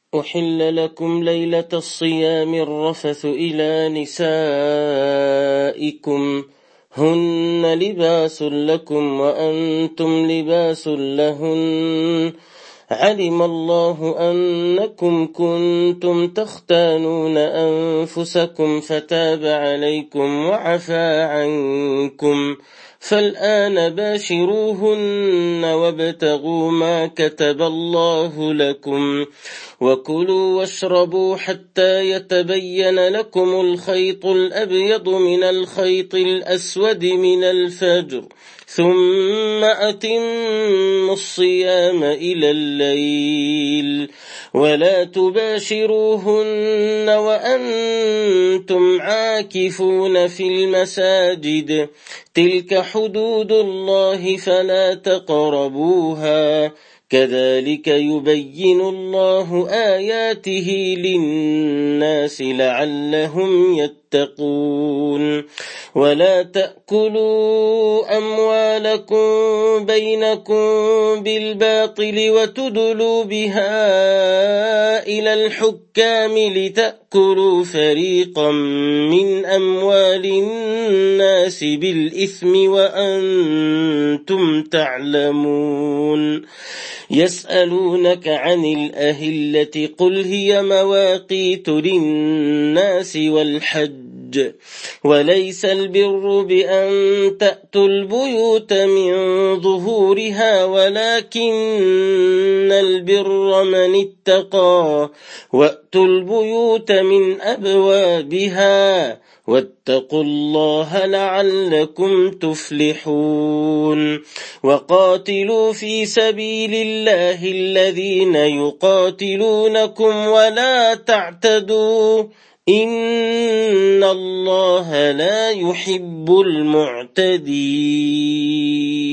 أحل لكم ليلة الصيام الرفث إلى نسائكم هن لباس لكم وأنتم لباس لهن علم الله أنكم كنتم تختانون أنفسكم فتاب عليكم وعفى عنكم فالآن باشروهن وابتغوا ما كتب الله لكم وكلوا واشربوا حتى يتبين لكم الخيط الأبيض من الخيط الأسود من الفجر ثم أتموا الصيام إلى الليل ولا تباشروهن وأنتم عاكفون في المساجد تلك حدود الله فلا تقربوها كذلك يبين الله آياته للناس لعلهم يتقون ولا تأكلوا أموالكم بينكم بالباطل وتدلوا بها إلى الحكام لتأكلوا فريقا من أموال الناس بالإثم وأنتم تعلمون يسألونك عن الأهلة قل هي مواقيت للناس والحج وليس البر بأن تأتوا البيوت من ظهورها ولكن البر من اتقى وأتوا البيوت من أبوابها واتقوا الله لعلكم تفلحون وقاتلوا في سبيل الله الذين يقاتلونكم ولا تعتدوا إن الله لا يحب المعتدين.